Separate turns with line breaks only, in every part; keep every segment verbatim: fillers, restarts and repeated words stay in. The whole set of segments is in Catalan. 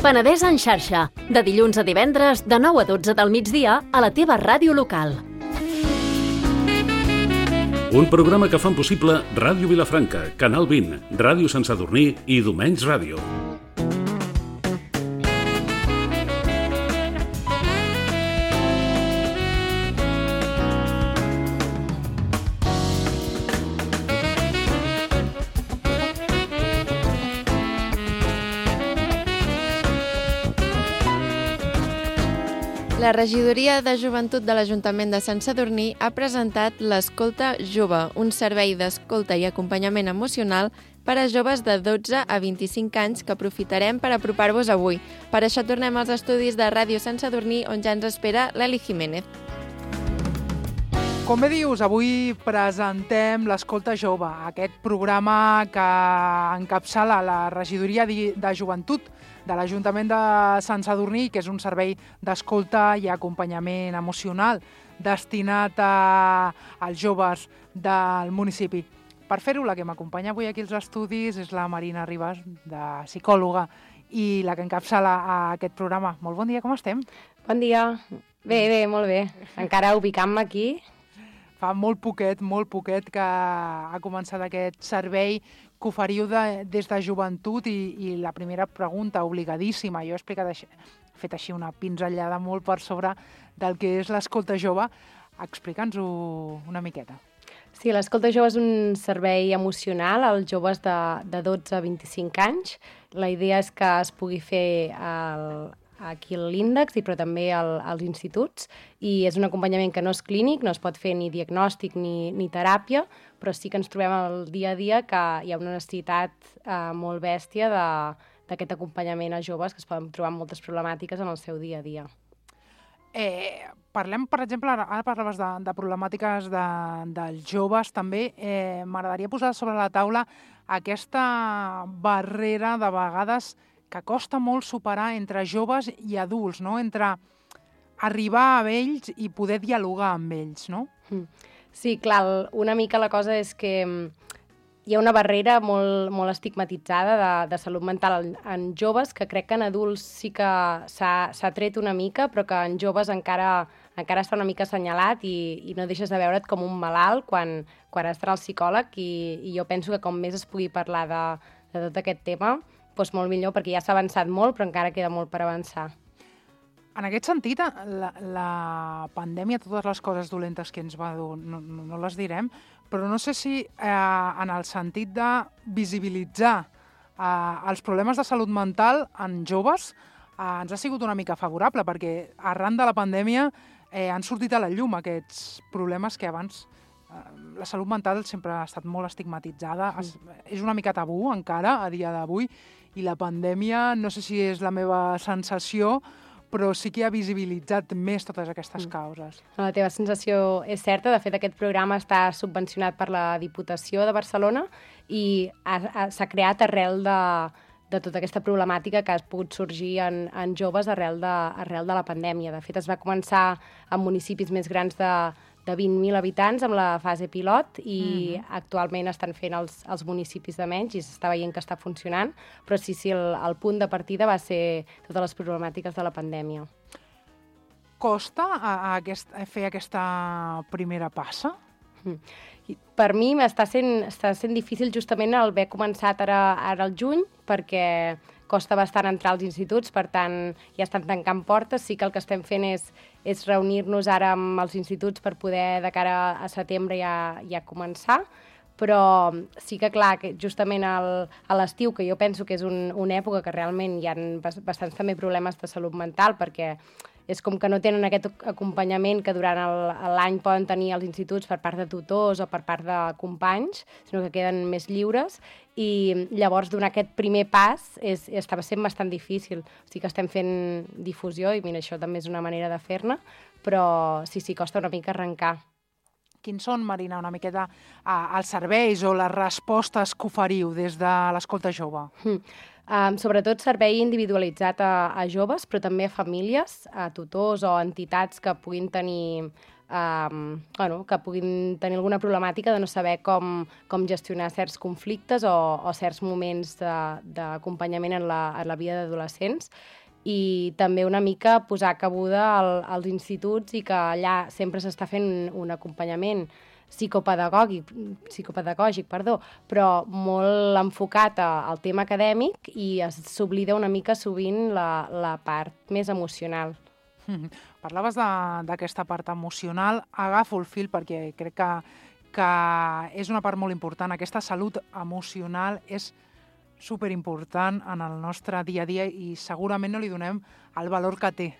Penedès en xarxa, de dilluns a divendres, de nou a dotze del migdia, a la teva ràdio local.
Un programa que fan possible Ràdio Vilafranca, Canal vint, Ràdio Sant Sadurní i Domenys Ràdio.
La regidoria de joventut de l'Ajuntament de Sant Sadurní ha presentat l'Escolta Jove, un servei d'escolta i acompanyament emocional per a joves de dotze a vint-i-cinc anys que aprofitarem per apropar-vos avui. Per això tornem als estudis de Ràdio Sant Sadurní, on ja ens espera l'Eli Jiménez.
Com bé dius, avui presentem l'Escolta Jove, aquest programa que encapçala la regidoria de joventut de l'Ajuntament de Sant Sadurní, que és un servei d'escolta i acompanyament emocional destinat a, als joves del municipi. Per fer-ho, la que m'acompanya avui aquí als estudis és la Marina Ribas, de psicòloga, i la que encapçala aquest programa. Molt bon dia, com estem?
Bon dia. Bé, bé, molt bé. Encara ubicant-me aquí.
Fa molt poquet, molt poquet que ha començat aquest servei que oferiu de, des de joventut i, i la primera pregunta obligadíssima. Jo he explicat així, fet així una pinzellada molt per sobre del que és l'Escolta Jove. Explica'ns-ho una miqueta.
Sí, l'Escolta Jove és un servei emocional als joves de, de dotze a vint-i-cinc anys. La idea és que es pugui fer el, aquí a l'índex, però també al, als instituts, i és un acompanyament que no és clínic, no es pot fer ni diagnòstic ni, ni teràpia, però sí que ens trobem al dia a dia que hi ha una necessitat eh, molt bèstia d'aquest acompanyament a joves que es poden trobar amb moltes problemàtiques en el seu dia a dia.
Eh, parlem, per exemple, ara, ara parlaves de, de problemàtiques de, dels joves, també. Eh, M'agradaria posar sobre la taula aquesta barrera de vegades que costa molt superar entre joves i adults, no? Entre arribar a ells i poder dialogar amb ells, no?
Sí, clar, una mica la cosa és que hi ha una barrera molt, molt estigmatitzada de, de salut mental en, en joves, que crec que en adults sí que s'ha tret una mica, però que en joves encara, encara està una mica assenyalat i, i no deixes de veure't com un malalt quan, quan has d'anar al psicòleg, i, i jo penso que com més es pugui parlar de, de tot aquest tema, doncs molt millor, perquè ja s'ha avançat molt, però encara queda molt per avançar.
En aquest sentit, la, la pandèmia, totes les coses dolentes que ens va dur, no, no, no les direm, però no sé si eh, en el sentit de visibilitzar eh, els problemes de salut mental en joves eh, ens ha sigut una mica favorable, perquè arran de la pandèmia eh, han sortit a la llum aquests problemes que abans eh, la salut mental sempre ha estat molt estigmatitzada, es, és una mica tabú encara a dia d'avui, i la pandèmia, no sé si és la meva sensació, però sí que ha visibilitzat més totes aquestes causes.
La teva sensació és certa. De fet, aquest programa està subvencionat per la Diputació de Barcelona i s'ha creat arrel de, de tota aquesta problemàtica que ha pogut sorgir en, en joves arrel de, arrel de la pandèmia. De fet, es va començar en municipis més grans de, de vint mil habitants amb la fase pilot i mm-hmm. actualment estan fent els, els municipis de menys i s'està veient que està funcionant, però sí, sí, el, el punt de partida va ser totes les problemàtiques de la pandèmia.
Costa a, a aquest, a fer aquesta primera passa?
Mm. Per mi està sent, està sent difícil justament el haver començat ara, ara al juny, perquè costa bastant entrar als instituts, per tant, ja estan tancant portes. Sí que el que estem fent és, és reunir-nos ara amb els instituts per poder, de cara a setembre, ja, ja començar. Però sí que, clar, que justament al, a l'estiu, que jo penso que és un, una època que realment hi ha bastants també problemes de salut mental, perquè és com que no tenen aquest acompanyament que durant l'any poden tenir als instituts per part de tutors o per part de companys, sinó que queden més lliures, i llavors donar aquest primer pas és, estava sent bastant difícil. O sigui que estem fent difusió i mira, això també és una manera de fer-ne, però sí, sí, costa una mica arrencar.
Quins són, Marina, una miqueta els serveis o les respostes que oferiu des de l'Escolta Jove?
Mm. Um, sobretot servei individualitzat a, a joves, però també a famílies, a tutors o entitats que puguin tenir Um, bueno, que puguin tenir alguna problemàtica de no saber com, com gestionar certs conflictes o, o certs moments d'acompanyament en, la, en la vida d'adolescents, i també una mica posar cabuda al, als instituts i que allà sempre s'està fent un, un acompanyament psicopedagògic, psicopedagògic, perdó, però molt enfocat a, al tema acadèmic, i s'oblida una mica sovint la, la part més emocional.
Mm. Parlaves d'aquesta part emocional. Agafo el fil perquè crec que, que és una part molt important. Aquesta salut emocional és superimportant en el nostre dia a dia i segurament no li donem el valor que té.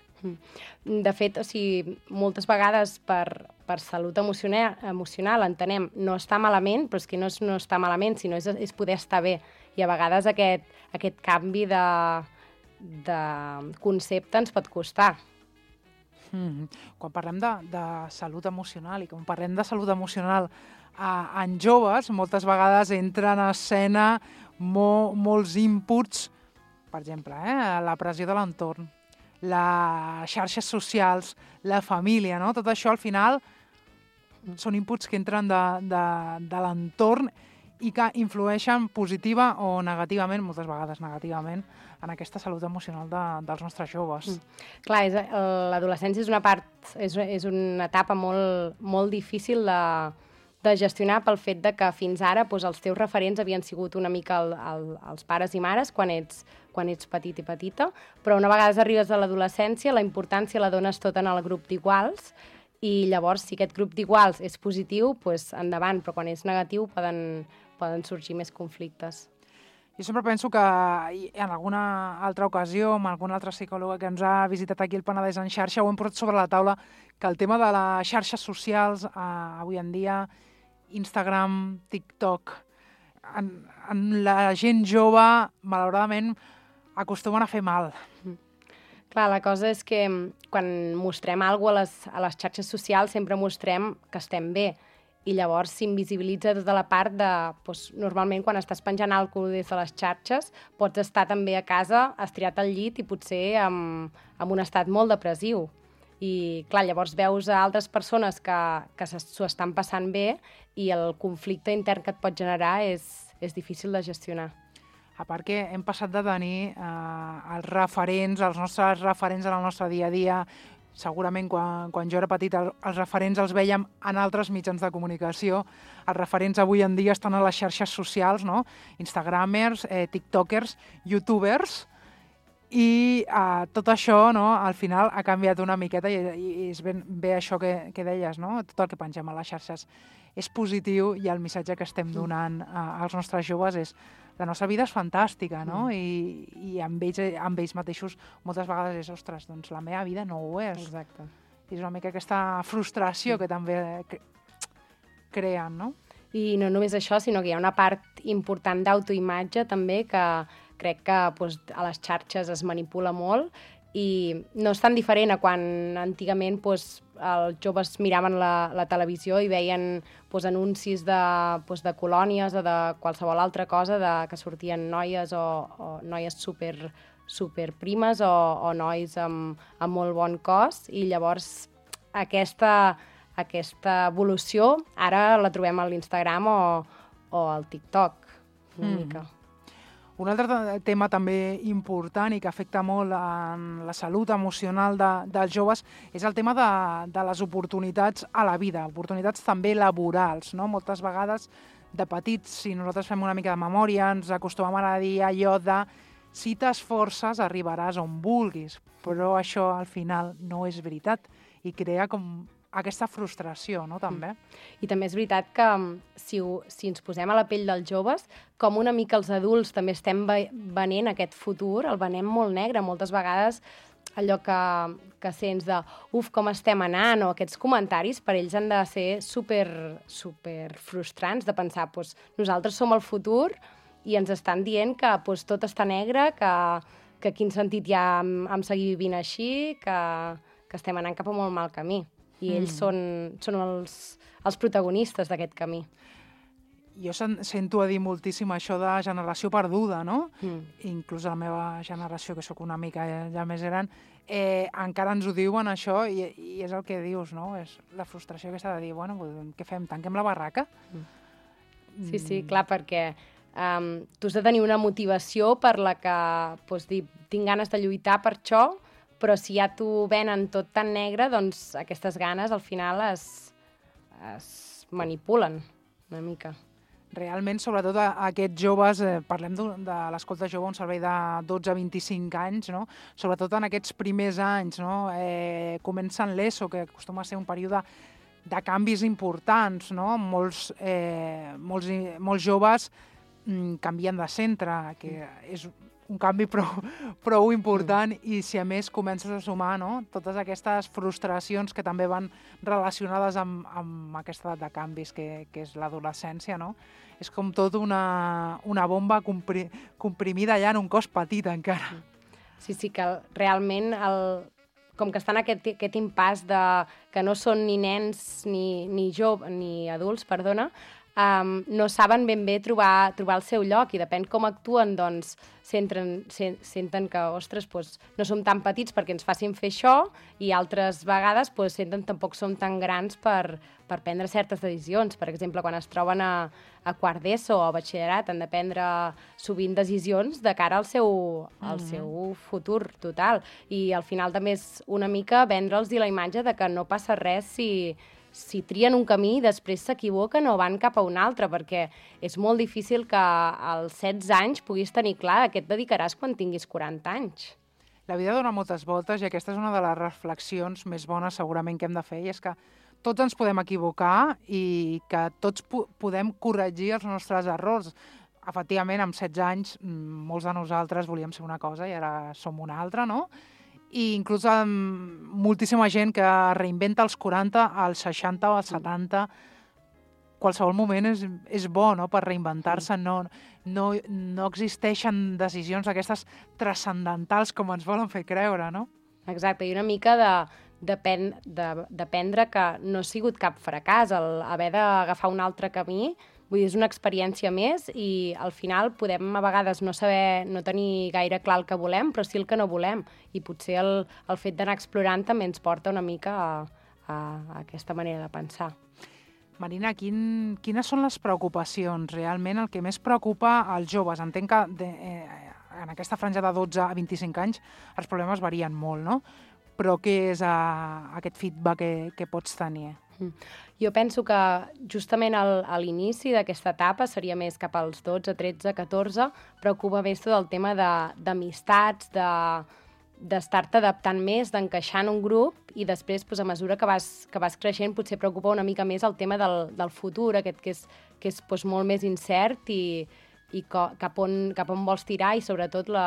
De fet, o sigui, moltes vegades per, per salut emocional, emocional entenem no està malament, però és que no és no està malament, sinó és, és poder estar bé. I a vegades aquest, aquest canvi de, de concepte ens pot costar.
Mm. Quan parlem de, de salut emocional i quan parlem de salut emocional eh, en joves, moltes vegades entren a escena mo, molts inputs, per exemple, eh, la pressió de l'entorn, les xarxes socials, la família, no? Tot això al final són inputs que entren de, de, de l'entorn i que influeixen positiva o negativament, moltes vegades negativament, en aquesta salut emocional de, dels nostres joves.
Mm. Clar, l'adolescència és una part, és, és una etapa molt, molt difícil de, de gestionar pel fet de que fins ara doncs, els teus referents havien sigut una mica el, el, els pares i mares quan ets, quan ets petit i petita, però una vegada arribes a l'adolescència la importància la dones tota en el grup d'iguals, i llavors si aquest grup d'iguals és positiu, doncs endavant, però quan és negatiu poden, poden sorgir més conflictes.
Jo sempre penso que en alguna altra ocasió, amb alguna altra psicòloga que ens ha visitat aquí al Penedès en xarxa, ho hem posat sobre la taula, que el tema de les xarxes socials, eh, avui en dia, Instagram, TikTok, en, en la gent jove, malauradament, acostumen a fer mal.
Mm. Clar, la cosa és que quan mostrem alguna cosa a les, a les xarxes socials sempre mostrem que estem bé, i llavors s'invisibilitza tota la part de... Doncs, normalment, quan estàs penjant alguna cosa des de les xarxes, pots estar també a casa, estirat al llit i potser amb, amb un estat molt depressiu. I, clar, llavors veus a altres persones que, que s'ho estan passant bé i el conflicte intern que et pot generar és, és difícil de gestionar.
A part que hem passat de tenir eh, els referents, els nostres referents en el nostre dia a dia. Segurament quan, quan jo era petit el, els referents els vèiem en altres mitjans de comunicació. Els referents avui en dia estan a les xarxes socials, no? Instagramers, eh, tiktokers, youtubers, i eh, tot això, no, al final ha canviat una miqueta i, i és ben bé això que, que deies, no? Tot el que pengem a les xarxes és positiu i el missatge que estem donant eh, als nostres joves és la nostra vida és fantàstica, no? Mm. I, i amb, ells, amb ells mateixos moltes vegades és, ostres, doncs la meva vida no ho és.
Exacte.
I és una mica aquesta frustració mm. que també creen, no?
I no només això, sinó que hi ha una part important d'autoimatge també que crec que doncs, a les xarxes es manipula molt i no és tan diferent a quan antigament doncs, els joves miraven la, la televisió i veien doncs, anuncis de, doncs, de colònies o de qualsevol altra cosa de, que sortien noies o, o noies super, super primes o, o nois amb, amb molt bon cos, i llavors aquesta, aquesta evolució ara la trobem a l'Instagram o, o al TikTok una mm. mica.
Un altre tema també important i que afecta molt en la salut emocional de, dels joves és el tema de, de les oportunitats a la vida, oportunitats també laborals, no? Moltes vegades de petits, si nosaltres fem una mica de memòria, ens acostumem a dir allò de si t'esforces arribaràs on vulguis, però això al final no és veritat i crea com aquesta frustració, no, també.
I també és veritat que si, ho, si ens posem a la pell dels joves, com una mica els adults també estem venent aquest futur, el venem molt negre. Moltes vegades allò que, que sents de uf, com estem anant, o aquests comentaris per ells han de ser super, super frustrants, de pensar, doncs, nosaltres som el futur i ens estan dient que doncs, tot està negre, que, que quin sentit hi ha en, en seguir vivint així, que, que estem anant cap a molt mal camí. I ells mm. són, són els, els protagonistes d'aquest camí.
jo sento a dir moltíssim això de generació perduda, no?
Mm.
Inclús la meva generació, que sóc una mica ja més gran, eh, encara ens ho diuen això i, i és el que dius, no? És la frustració que s'ha de dir, bueno, què fem, tanquem la barraca?
Mm. Sí, sí, clar, perquè um, tu has de tenir una motivació per la que pues, dir, tinc ganes de lluitar per això, però si ja t'ho venen tot tan negre, doncs aquestes ganes al final es, es manipulen una mica.
Realment, sobretot a, a aquests joves, eh, parlem de, de l'escolta jove, un servei de dotze a vint-i-cinc anys, no? Sobretot en aquests primers anys, no? Eh, comencen l'ESO, que acostuma a ser un període de canvis importants, no? Molts, eh, molts, molts joves mm, canvien de centre, que és un canvi prou, prou important, mm. i si a més comences a sumar, no? Totes aquestes frustracions que també van relacionades amb, amb aquesta edat de canvis que, que és l'adolescència, no? És com tot una, una bomba compri, comprimida allà en un cos petit encara.
Sí, sí, que realment el, com que estan aquest, aquest impàs de que no són ni nens ni, ni, jove, ni adults, perdona, um, no saben ben bé trobar, trobar el seu lloc, i depèn com actuen, doncs senten, senten que, ostres, doncs, no som tan petits perquè ens facin fer això, i altres vegades doncs, senten tampoc som tan grans per, per prendre certes decisions. Per exemple, quan es troben a, a quart d'ESO o a batxillerat, han de prendre sovint decisions de cara al seu, al mm-hmm. seu futur total. I al final també és una mica vendre'ls la imatge de que no passa res si, si trien un camí i després s'equivoquen o van cap a un altre, perquè és molt difícil que als setze anys puguis tenir clar a què et dedicaràs quan tinguis quaranta anys.
La vida dona moltes voltes i aquesta és una de les reflexions més bones segurament que hem de fer, i és que tots ens podem equivocar i que tots po podem corregir els nostres errors. Efectivament, amb setze anys, molts de nosaltres volíem ser una cosa i ara som una altra, no? I inclús amb moltíssima gent que reinventa als quaranta, als seixanta o als setanta. Qualsevol moment és, és bo, no?, per reinventar-se. No, no, no existeixen decisions aquestes transcendentals com ens volen fer creure, no?
Exacte, i una mica de d'aprendre que no ha sigut cap fracàs el haver d'agafar un altre camí. Vull dir, és una experiència més i al final podem a vegades no saber, no tenir gaire clar el que volem, però sí el que no volem. I potser el, el fet d'anar explorant també ens porta una mica a, a, a aquesta manera de pensar.
Marina, quin, quines són les preocupacions? Realment el que més preocupa als joves? Entenc que de, eh, en aquesta franja de dotze a vint-i-cinc anys els problemes varien molt, no? Però què és a, aquest feedback que, que pots tenir?
Jo penso que justament al, a l'inici d'aquesta etapa seria més cap als dotze, tretze, catorze, preocupa més tot el tema d'amistats, de, d'estar-te adaptant més, d'encaixar en un grup, i després, doncs, a mesura que vas, que vas creixent, potser preocupa una mica més el tema del, del futur, aquest que és, que és doncs, molt més incert i, i cap, on, cap on vols tirar, i sobretot la,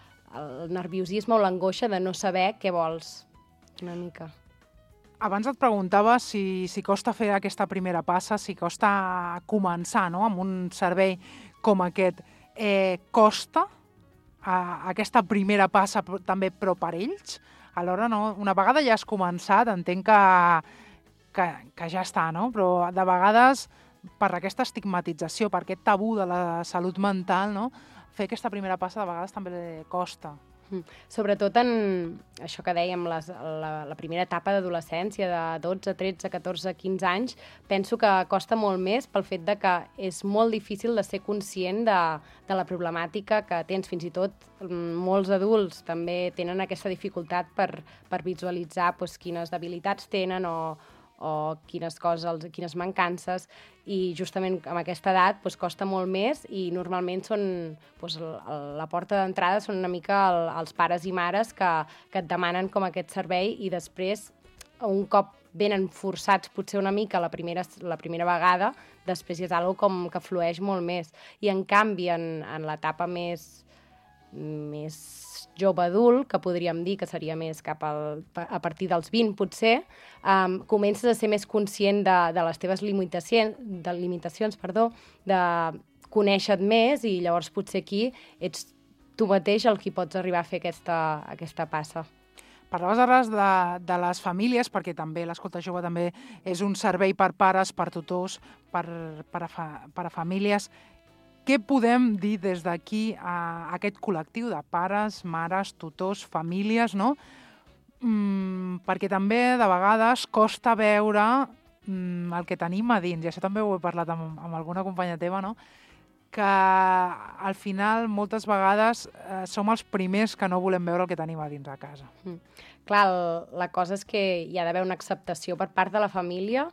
el nerviosisme o l'angoixa de no saber què vols, una mica.
Abans et preguntava si, si costa fer aquesta primera passa, si costa començar, no?, amb un servei com aquest. Eh, costa a, aquesta primera passa també, però per ells? Alhora, no? Una vegada ja has començat, entenc que, que, que ja està, no? Però de vegades, per aquesta estigmatització, per aquest tabú de la salut mental, no?, fer aquesta primera passa de vegades també costa.
Mm. Sobretot en això que dèiem, les, la, la primera etapa d'adolescència, de dotze, tretze, catorze, quinze anys, penso que costa molt més pel fet de que és molt difícil de ser conscient de, de la problemàtica que tens. Fins i tot molts adults també tenen aquesta dificultat per, per visualitzar doncs, quines debilitats tenen o, o quines coses, quines mancances, i justament amb aquesta edat doncs, costa molt més, i normalment són, doncs, la porta d'entrada són una mica el, els pares i mares que, que et demanen com aquest servei, i després, un cop venen forçats potser una mica la primera, la primera vegada, després ja és una cosa com que flueix molt més. I en canvi, en, en l'etapa més, més jove adult, que podríem dir que seria més cap al, a partir dels vint, potser, um, comences a ser més conscient de, de les teves limitacions, de limitacions, perdó, de conèixer-te més, i llavors potser aquí ets tu mateix el qui pots arribar a fer aquesta, aquesta passa.
Parlaves ara de, de les famílies, perquè també l'Escolta Jove també és un servei per pares, per tutors, per, per, a, fa, per a famílies. Què podem dir des d'aquí a aquest col·lectiu de pares, mares, tutors, famílies, no? Mm, perquè també de vegades costa veure mm, el que tenim a dins, i això també ho he parlat amb, amb alguna companya teva, no? Que al final moltes vegades eh, som els primers que no volem veure el que tenim a dins a casa.
Mm. Clar, el, la cosa és que hi ha d'haver una acceptació per part de la família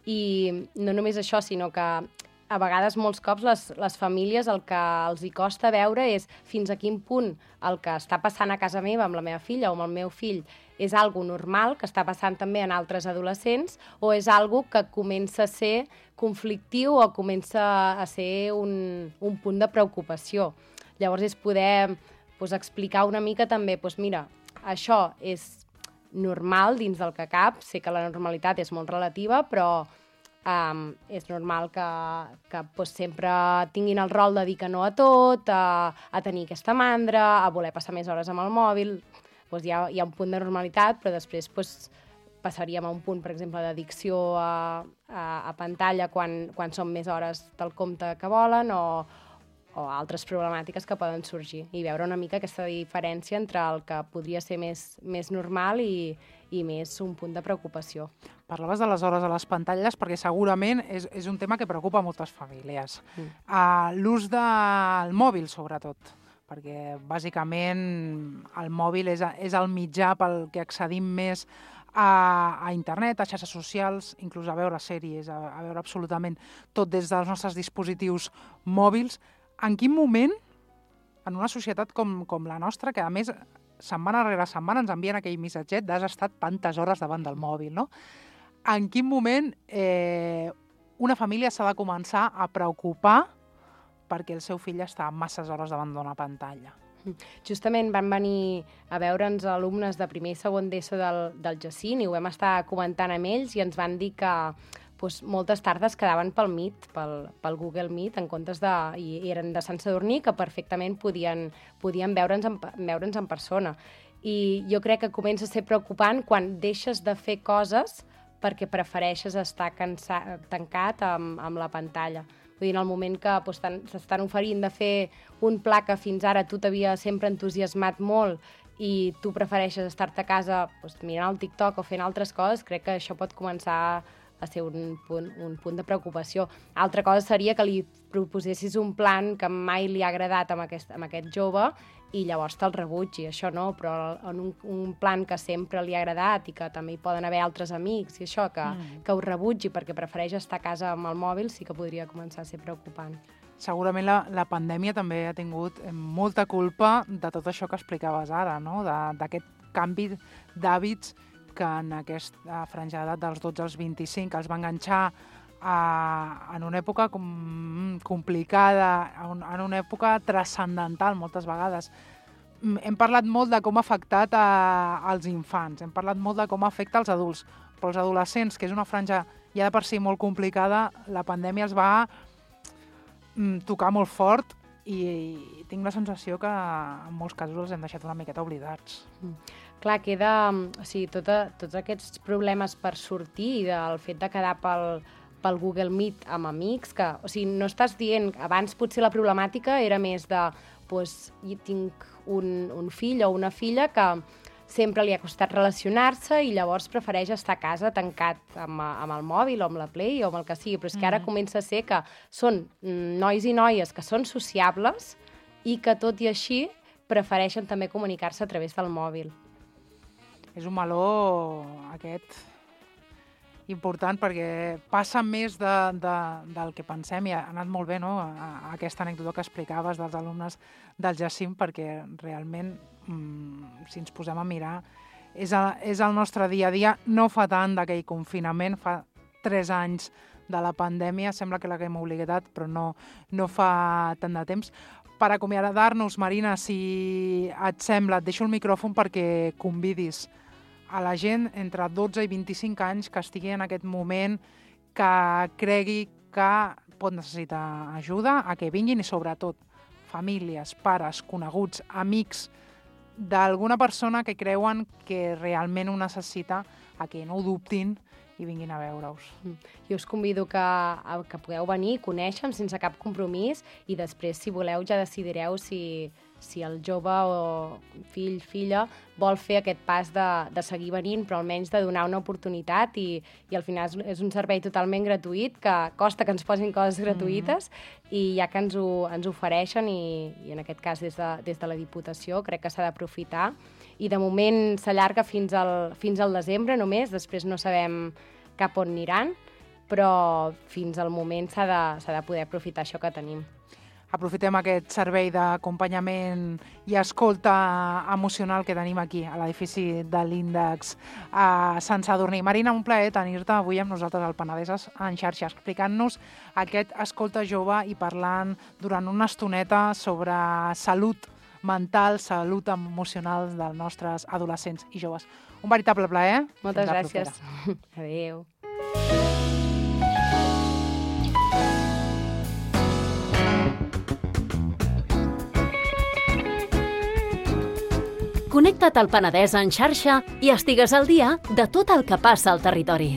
i no només això, sinó que a vegades, molts cops, les, les famílies el que els hi costa veure és fins a quin punt el que està passant a casa meva amb la meva filla o amb el meu fill és algo normal, que està passant també en altres adolescents, o és algo que comença a ser conflictiu o comença a ser un, un punt de preocupació. Llavors és poder pues, explicar una mica també, pues, mira, això és normal dins del que cap, sé que la normalitat és molt relativa, però Um, és normal que, que pues, sempre tinguin el rol de dir que no a tot, a, a tenir aquesta mandra, a voler passar més hores amb el mòbil. Pues, hi, ha, hi ha un punt de normalitat, però després pues, passaríem a un punt, per exemple, d'addicció a, a, a pantalla quan, quan són més hores del compte que volen o, o altres problemàtiques que poden sorgir. I veure una mica aquesta diferència entre el que podria ser més, més normal i, i més un punt de preocupació.
Parlaves de les hores a les pantalles perquè segurament és, és un tema que preocupa moltes famílies. Mm. Uh, l'ús del mòbil, sobretot, perquè bàsicament el mòbil és, és el mitjà pel que accedim més a, a internet, a xarxes socials, inclús a veure sèries, a, a veure absolutament tot des dels nostres dispositius mòbils. En quin moment, en una societat com, com la nostra, que a més setmana rere setmana ens envien aquell missatget d'has estat tantes hores davant del mòbil, no? En quin moment eh, una família s'ha de començar a preocupar perquè el seu fill està masses hores davant d'una pantalla?
Justament van venir a veure'ns alumnes de primer i segon d'ESO del, del Jacint i ho vam estar comentant amb ells i ens van dir que pues, moltes tardes quedaven pel Meet, pel, pel Google Meet, en comptes de... i eren de Sant Sadurní, que perfectament podien, podien veure'ns en, veure'ns en persona. I jo crec que comença a ser preocupant quan deixes de fer coses perquè prefereixes estar cansa, tancat amb, amb la pantalla. Vull dir, en el moment que pues, s'estan oferint de fer un pla que fins ara tu t'havia sempre entusiasmat molt i tu prefereixes estar-te a casa pues, mirant el TikTok o fent altres coses, crec que això pot començar a ser un punt, un punt de preocupació. Altra cosa seria que li proposessis un plan que mai li ha agradat amb aquest, amb aquest jove i llavors te'l rebutgi, això no, però en un, un plan que sempre li ha agradat i que també hi poden haver altres amics i això, que, mm. que ho rebutgi perquè prefereix estar a casa amb el mòbil, sí que podria començar a ser preocupant.
Segurament la, la pandèmia també ha tingut molta culpa de tot això que explicaves ara, no? D'aquest canvi d'hàbits que en aquesta franja d'edat dels dotze als vint-i-cinc els va enganxar a, en una època com, complicada, en, en una època transcendental moltes vegades. Hem parlat molt de com ha afectat a, als infants, hem parlat molt de com afecta als adults, però els adolescents, que és una franja ja de per si molt complicada, la pandèmia els va mm, tocar molt fort i, i tinc la sensació que en molts casos els hem deixat una miqueta oblidats.
Mm. Clar, queda... O sigui, tota, tots aquests problemes per sortir del fet de quedar pel, pel Google Meet amb amics, que, o sigui, no estàs dient... Abans potser la problemàtica era més de... Doncs, tinc un, un fill o una filla que sempre li ha costat relacionar-se i llavors prefereix estar a casa tancat amb, amb el mòbil o amb la Play o amb el que sigui, però és que ara mm. comença a ser que són nois i noies que són sociables i que tot i així prefereixen també comunicar-se a través del mòbil.
És un meló aquest important perquè passa més de, de, del que pensem i ha anat molt bé, no? Aquesta anècdota que explicaves dels alumnes del Jacint, perquè realment, mmm, si ens posem a mirar, és, a, és el nostre dia a dia. No fa tant d'aquell confinament, fa tres anys de la pandèmia, sembla que l'haguem obligat, però no, no fa tant de temps. Per acomiadar-nos, Marina, si et sembla, et deixo el micròfon perquè convidis a la gent entre dotze i vint-i-cinc anys que estigui en aquest moment, que cregui que pot necessitar ajuda, a que vinguin i sobretot famílies, pares, coneguts, amics d'alguna persona que creuen que realment ho necessita, a que no ho dubtin i vinguin a veure-us.
Jo us convido que, que pugueu venir, conèixer-me sense cap compromís i després, si voleu, ja decidireu si, si el jove o fill, filla, vol fer aquest pas de, de seguir venint, però almenys de donar una oportunitat i, i al final és, és un servei totalment gratuït, que costa que ens posin coses gratuïtes mm-hmm. i ja que ens ho, ens ofereixen i, i en aquest cas des de, des de la Diputació crec que s'ha d'aprofitar. I de moment s'allarga fins al, fins al desembre només, després no sabem cap on aniran, però fins al moment s'ha de, s'ha de poder aprofitar això que tenim.
Aprofitem aquest servei d'acompanyament i escolta emocional que tenim aquí, a l'edifici de l'Índex a Sant Sadurní. Marina, un plaer tenir-te avui amb nosaltres al Penedès en xarxa, explicant-nos aquest escolta jove i parlant durant una estoneta sobre salut mental, salut emocional dels nostres adolescents i joves. Un veritable plaer.
Moltes gràcies. Adéu.
Connecta't al Penedès en xarxa i estigues al dia de tot el que passa al territori.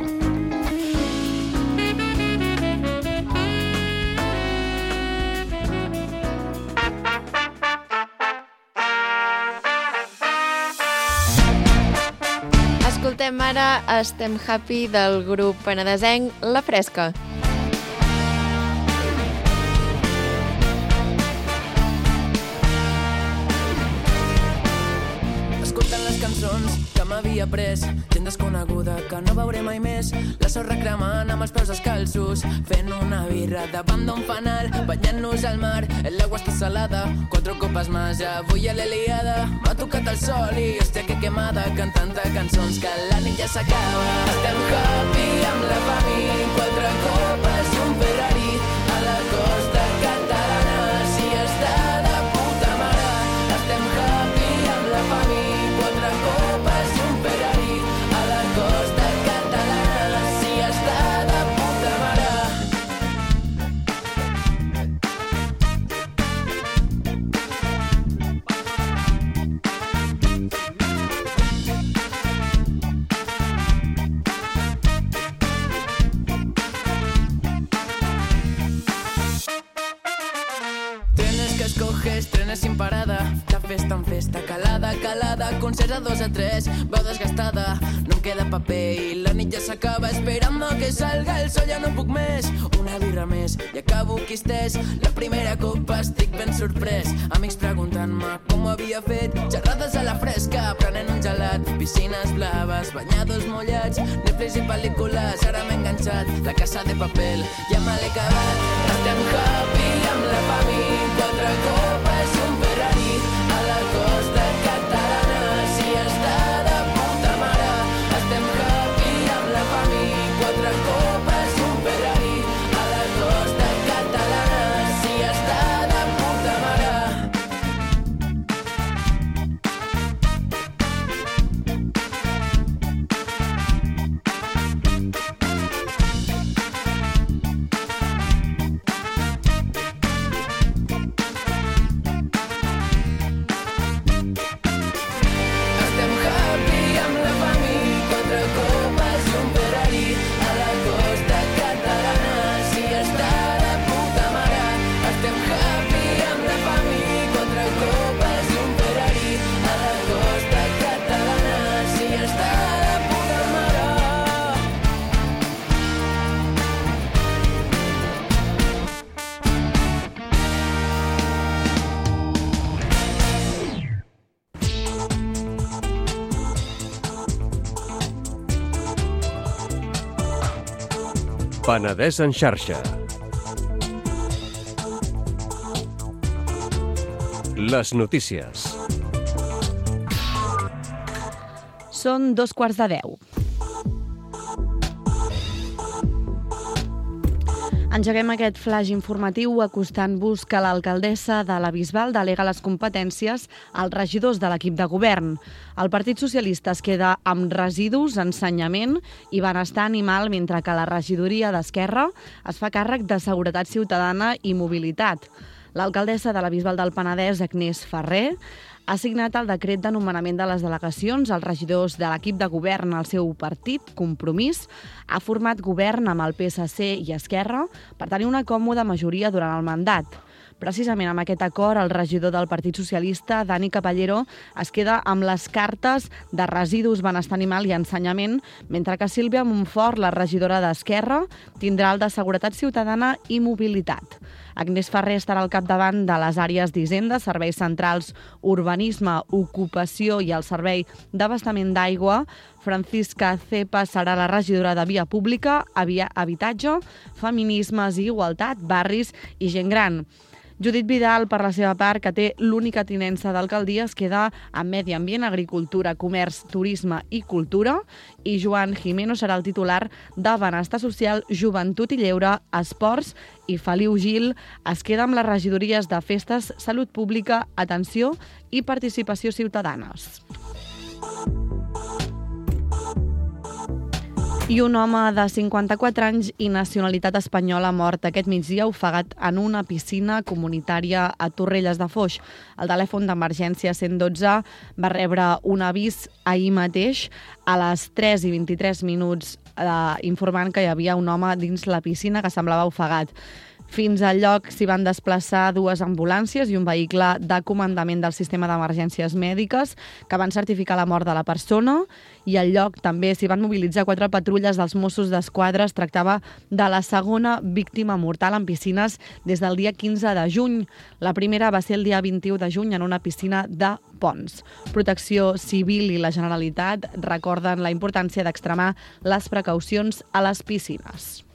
Escoltem ara Estem Happy del grup penedesenc La Fresca.
Que m'havia pres, gent desconeguda que no veuré mai més, la sorra cremant amb els peus descalços, fent una birra davant d'un fanal, banyant-nos al mar, l'aigua està salada, quatre copes més, avui a l'Eliada m'ha tocat el sol i hòstia que quemada, cantant-te cançons que la nit ja s'acaba. Estem happy amb la família, quatre copes i un Ferrari a la costa catalana, si està de puta mare. Estem happy amb la família, trenes sin parada, de festa en festa, calada, calada, concerts a dos a tres, veu desgastada, no em queda paper i la nit ja s'acaba, esperando que salga el sol, ja no puc més, una birra més i acabo quistès, la primera copa estic ben sorprès, amics preguntant-me com ho havia fet, xerrades a la fresca, prenent un gelat, piscines blaves, banyadors mullats, Netflix i pel·lícules, ara m'he enganxat, la Casa de Papel, ja me l'he acabat, estem happy amb la família, quatre copes i un Ferrari a la costa catalana, si està de puta mare. Estem happy amb la família, quatre copes i un Ferrari a la costa catalana, si està de puta mare.
Penedès en xarxa. Les notícies.
Són dos quarts de deu. Engeguem aquest flaix informatiu acostant-vos que l'alcaldessa de la Bisbal delega les competències als regidors de l'equip de govern. El Partit Socialista es queda amb residus, ensenyament i benestar animal, mentre que la regidoria d'Esquerra es fa càrrec de seguretat ciutadana i mobilitat. L'alcaldessa de la Bisbal del Penedès, Agnès Ferrer, ha signat el decret de nomenament de les delegacions als regidors de l'equip de govern al seu partit, Compromís. Ha format govern amb el P S C i Esquerra per tenir una còmoda majoria durant el mandat. Precisament amb aquest acord, el regidor del Partit Socialista, Dani Caballero, es queda amb les cartes de residus, benestar animal i ensenyament, mentre que Sílvia Montfort, la regidora d'Esquerra, tindrà el de Seguretat Ciutadana i Mobilitat. Agnès Ferrer estarà al capdavant de les àrees d'Hisenda, serveis centrals, urbanisme, ocupació i el servei d'abastament d'aigua. Francisca Cepa serà la regidora de Via Pública, Habitatge, Feminismes i Igualtat, Barris i Gent Gran. Judit Vidal, per la seva part, que té l'única tinença d'alcaldia, es queda amb Medi Ambient, Agricultura, Comerç, Turisme i Cultura, i Joan Jimeno serà el titular de Benestar Social, Joventut i Lleure, Esports, i Feliu Gil es queda amb les regidories de Festes, Salut Pública, Atenció i Participació Ciutadanes. I un home de cinquanta-quatre anys i nacionalitat espanyola mort aquest migdia ofegat en una piscina comunitària a Torrelles de Foix. El telèfon d'emergència cent dotze va rebre un avís ahir mateix a les tres i vint-i-tres minuts eh, informant que hi havia un home dins la piscina que semblava ofegat. Fins al lloc s'hi van desplaçar dues ambulàncies i un vehicle de comandament del sistema d'emergències mèdiques que van certificar la mort de la persona, i al lloc també s'hi van mobilitzar quatre patrulles dels Mossos d'Esquadra. Es tractava de la segona víctima mortal en piscines des del dia quinze de juny. La primera va ser el dia vint-i-u de juny en una piscina de Ponts. Protecció Civil i la Generalitat recorden la importància d'extremar les precaucions a les piscines.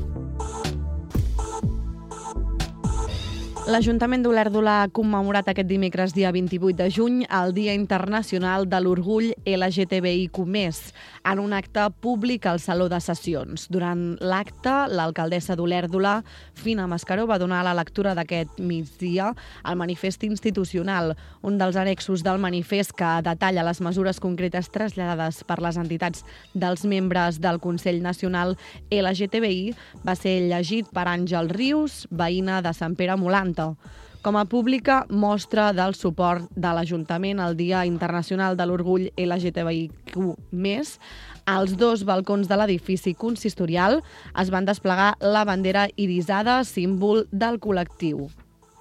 L'Ajuntament d'Olèrdola ha commemorat aquest dimecres, dia vint-i-vuit de juny, el Dia Internacional de l'Orgull L G T B I Q més, en un acte públic al Saló de Sessions. Durant l'acte, l'alcaldessa d'Olèrdola, Fina Mascaró, va donar la lectura d'aquest migdia al manifest institucional, un dels annexos del manifest que detalla les mesures concretes traslladades per les entitats dels membres del Consell Nacional L G T B I, va ser llegit per Àngel Rius, veïna de Sant Pere Molant. Com a pública mostra del suport de l'Ajuntament al Dia Internacional de l'Orgull L G T B I Q més, als dos balcons de l'edifici consistorial es van desplegar la bandera irisada, símbol del col·lectiu.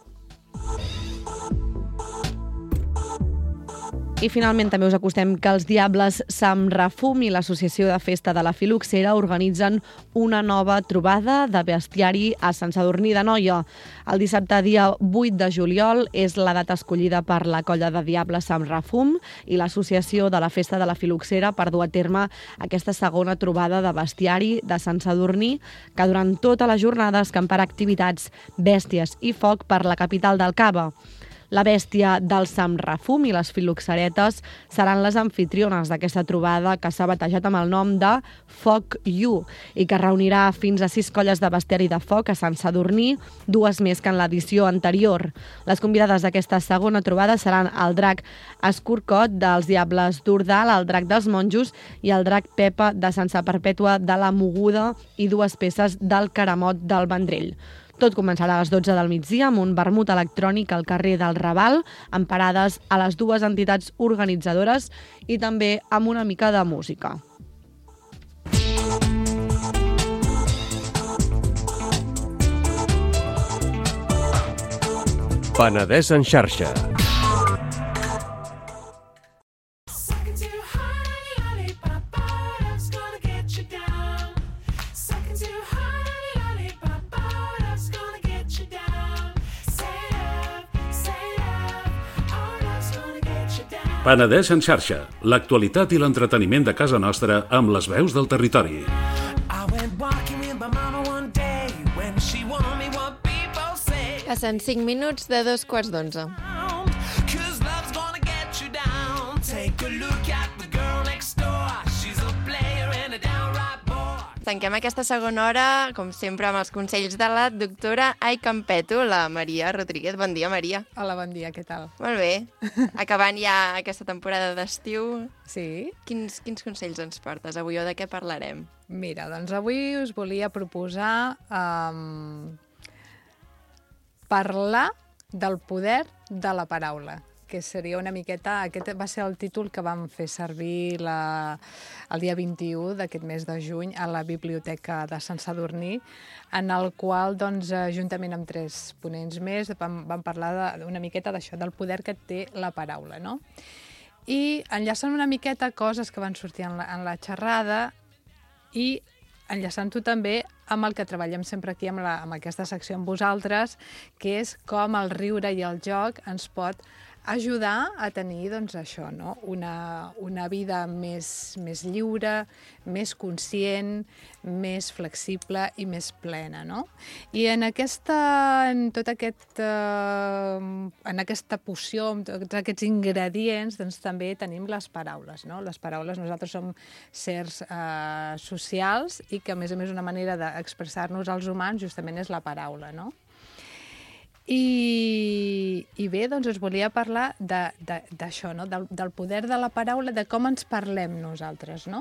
I finalment també us acostem que els Diables Sam Rafum i l'Associació de Festa de la Filoxera organitzen una nova trobada de bestiari a Sant Sadurní d'Anoia. El dissabte, dia vuit de juliol, és la data escollida per la colla de Diables Sam Rafum i l'Associació de la Festa de la Filoxera per dur a terme aquesta segona trobada de bestiari de Sant Sadurní, que durant tota la jornada escamparà activitats, bèsties i foc per la capital del Cava. La bèstia del Sam Rafum i les filoxeretes seran les anfitriones d'aquesta trobada que s'ha batejat amb el nom de Foc You i que reunirà fins a sis colles de bestiari de foc a Sant Sadurní, dues més que en l'edició anterior. Les convidades d'aquesta segona trobada seran el drac Escorcot dels Diables d'Ordal, el drac dels Monjos i el drac Pepa de Sança Perpètua de la Moguda i dues peces del Caramot del Vendrell. Tot començarà a les dotze del migdia amb un vermut electrònic al carrer del Raval, amb parades a les dues entitats organitzadores i també amb una mica de música.
Penedès en xarxa.
Penedès en xarxa, l'actualitat i l'entreteniment de casa nostra amb les veus del territori.
Passen cinc minuts de dos quarts d'onze. Tanquem aquesta segona hora, com sempre, amb els consells de la doctora Ai Campeto, la Maria Rodríguez. Bon dia, Maria.
Hola, bon dia, què tal?
Molt bé. Acabant ja aquesta temporada d'estiu.
Sí.
Quins, quins consells ens portes avui o de què parlarem?
Mira, doncs avui us volia proposar um, parlar del poder de la paraula, que seria una miqueta... Aquest va ser el títol que vam fer servir la, el dia vint-i-u d'aquest mes de juny a la Biblioteca de Sant Sadurní, en el qual, doncs, juntament amb tres ponents més, vam, vam parlar una miqueta d'això, del poder que té la paraula, no? I enllaçant una miqueta coses que van sortir en la, en la xerrada i enllaçant-ho també amb el que treballem sempre aquí, amb, la, amb aquesta secció amb vosaltres, que és com el riure i el joc ens pot ajudar a tenir, doncs, això, no? Una, una vida més, més lliure, més conscient, més flexible i més plena, no? I en aquesta, en tot aquest, eh, en aquesta poció, amb tots aquests ingredients, doncs també tenim les paraules, no? Les paraules, nosaltres som sers eh, socials i que, a més a més, una manera d'expressar-nos als humans justament és la paraula, no? I, i bé, doncs us volia parlar d'això, no? Del, del poder de la paraula, de com ens parlem nosaltres, no?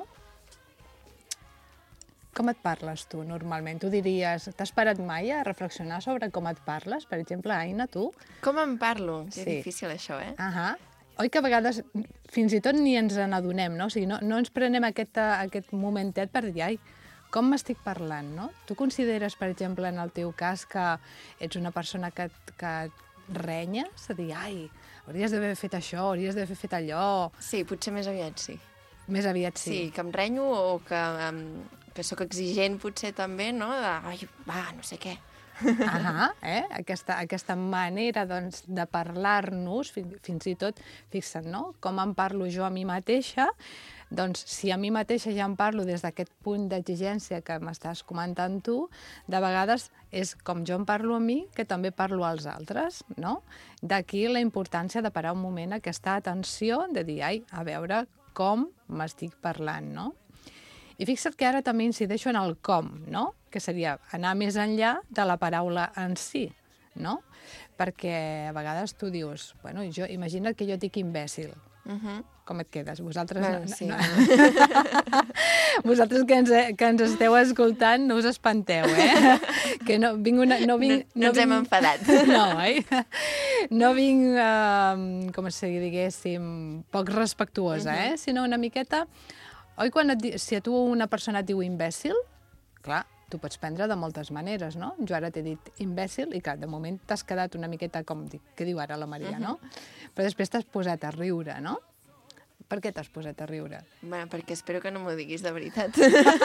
Com et parles tu, normalment? Tu diries, t'has parat mai a reflexionar sobre com et parles? Per exemple, Aina, tu?
Com em parlo? Que
Sí.
difícil, això, eh?
Ahà. Oi que a vegades fins i tot ni ens n'adonem, no? O sigui, no, no ens prenem aquest, aquest momentet per dir, ai, com m'estic parlant, no? Tu consideres, per exemple, en el teu cas, que ets una persona que, que renyes? A dir, ai, hauries d'haver fet això, hauries d'haver fet allò...
Sí, potser més aviat sí.
Més aviat sí.
Sí, que em renyo o que, um, que sóc exigent potser també, no? De, ai, va, no sé què.
Ahà, eh? Aquesta, aquesta manera, doncs, de parlar-nos, fins, fins i tot, fixa't, no? Com em parlo jo a mi mateixa, doncs, si a mi mateixa ja em parlo des d'aquest punt d'exigència que m'estàs comentant tu, de vegades és com jo em parlo a mi, que també parlo als altres, no? D'aquí la importància de parar un moment aquesta atenció, de dir, ai, a veure com m'estic parlant, no? I fixa't que ara també incideixo en el com, no? Que seria anar més enllà de la paraula en si, no? Perquè a vegades tu dius, bueno, jo, imagina't que jo dic imbècil.
Uh-huh.
Com et quedes? Vosaltres,
Bueno,
no,
sí.
no. Vosaltres que ens, que ens esteu escoltant, no us espanteu, eh? Que no vinc una... No, vinc,
no, no ens
vinc...
hem enfadat.
No, oi? No vinc, uh, com si diguéssim, poc respectuosa, uh-huh. eh? Sinó una miqueta... Oi, quan et, di- si a tu una persona et diu imbècil, clar, tu pots prendre de moltes maneres, no? Jo ara t'he dit imbècil i, clar, de moment t'has quedat una miqueta com dic, què diu ara la Maria, no? Però després t'has posat a riure, no? Per què t'has posat a riure?
Bueno, perquè espero que no m'ho diguis de veritat.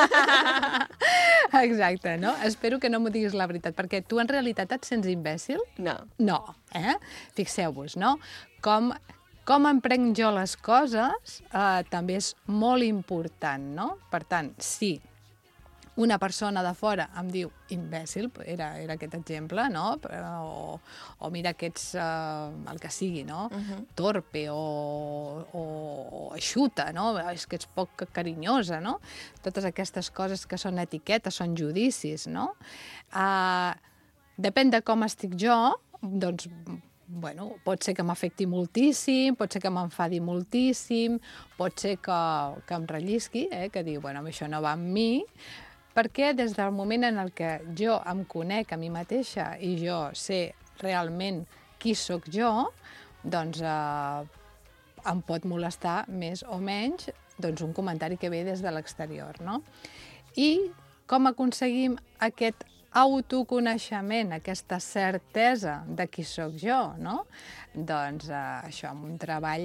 Exacte, no? Espero que no m'ho diguis la veritat, perquè tu en realitat et sents imbècil?
No.
No, eh? Fixeu-vos, no? Com, com em prenc jo les coses eh, també és molt important, no? Per tant, si una persona de fora em diu imbècil, era, era aquest exemple, no? O, o mira que ets uh, el que sigui, no? Uh-huh. Torpe o, o, o eixuta, no? És que ets poc carinyosa, no? Totes aquestes coses que són etiquetes, són judicis, no? Uh, depèn de com estic jo, doncs, bueno, pot ser que m'afecti moltíssim, pot ser que m'enfadi moltíssim, pot ser que, que em rellisqui, eh? Que diu, bueno, això no va amb mi, perquè des del moment en el que jo em conec a mi mateixa i jo sé realment qui sóc jo, doncs eh, em pot molestar més o menys doncs, un comentari que ve des de l'exterior, no? I com aconseguim aquest autoconeixement, aquesta certesa de qui sóc jo, no? Doncs eh, això, amb un treball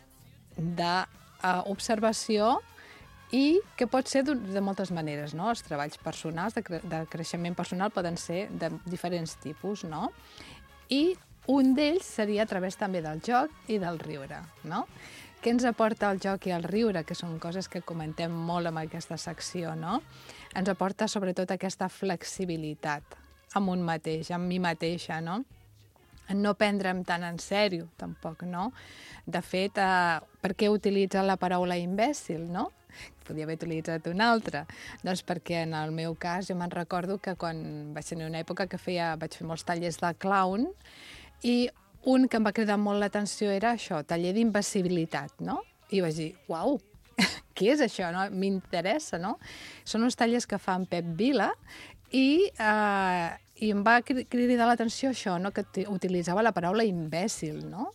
d'observació i que pot ser de moltes maneres, no? Els treballs personals, de, cre de creixement personal, poden ser de diferents tipus, no? I un d'ells seria a través també del joc i del riure, no? Què ens aporta el joc i el riure, que són coses que comentem molt en aquesta secció, no? Ens aporta sobretot aquesta flexibilitat amb un mateix, amb mi mateixa, no? No prendre'm tan en sèrio, tampoc, no? De fet, eh, per què utilitza la paraula imbècil, no? Podia haver utilitzat una altra. Doncs perquè en el meu cas jo me'n recordo que quan vaig tenir una època que feia, vaig fer molts tallers de clown i un que em va cridar molt l'atenció era això, taller d'invisibilitat, no? I vaig dir, uau, què és això? No? M'interessa, no? Són uns tallers que fa en Pep Vila i, eh, i em va cridar l'atenció això, no? Que utilitzava la paraula imbècil, no?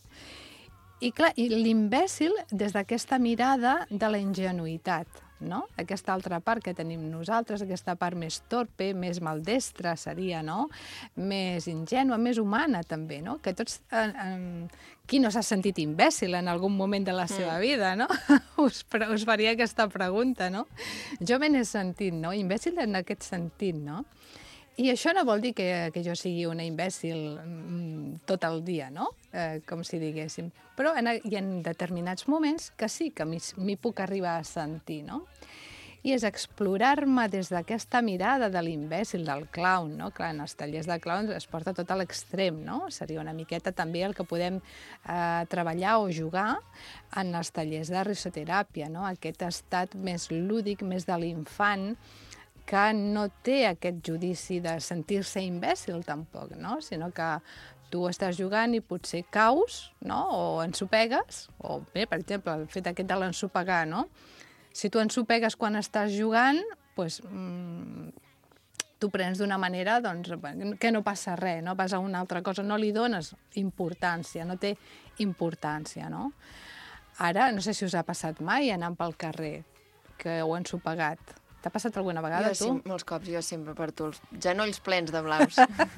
I clar, i l'imbècil des d'aquesta mirada de la ingenuïtat, no? Aquesta altra part que tenim nosaltres, aquesta part més torpe, més maldestra seria, no? Més ingènua, més humana també, no? Que tots... Eh, eh, qui no s'ha sentit imbècil en algun moment de la seva vida, no? us, us faria aquesta pregunta, no? Jo me n'he sentit, no? Imbècil en aquest sentit, no? I això no vol dir que, que jo sigui una imbècil mm, tot el dia, no? Eh, com si diguéssim. Però en, hi ha determinats moments que sí que m'hi puc arribar a sentir, no? I és explorar-me des d'aquesta mirada de l'imbècil, del clown, no? Clar, en els tallers de clowns es porta tot a l'extrem, no? Seria una miqueta també el que podem eh, treballar o jugar en els tallers de risoteràpia, no? Aquest estat més lúdic, més de l'infant, que no té aquest judici de sentir-se imbècil tampoc, no? Sinó que tu estàs jugant i potser caus, no? O ensopegues, o bé, per exemple, el fet aquest de l'ensopegar, no? Si tu ensopegues quan estàs jugant, doncs, mmm, tu prens d'una manera doncs, que no passa res, no? Vas a una altra cosa, no li dones importància, no té importància, no? Ara, no sé si us ha passat mai anant pel carrer, que heu ensopegat. T'ha passat alguna vegada,
jo,
tu?
Sí, molts cops, jo sempre per tu, els genolls plens de blaus.